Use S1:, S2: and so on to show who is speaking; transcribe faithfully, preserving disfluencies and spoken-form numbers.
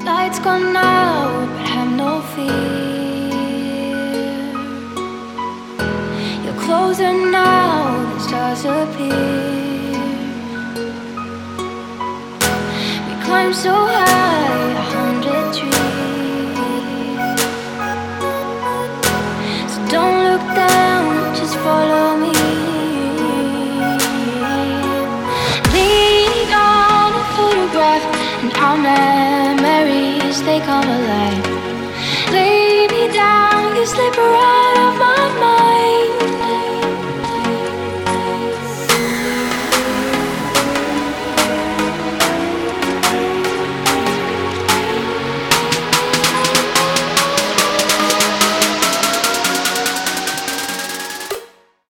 S1: Lights gone out, but have no fear. You're closer now, the stars appear. We climb so high, a hundred trees. So don't look down, just follow me. Leaning on a photograph, and our memories, they come alive. Lay me down, you slip right out of my mind.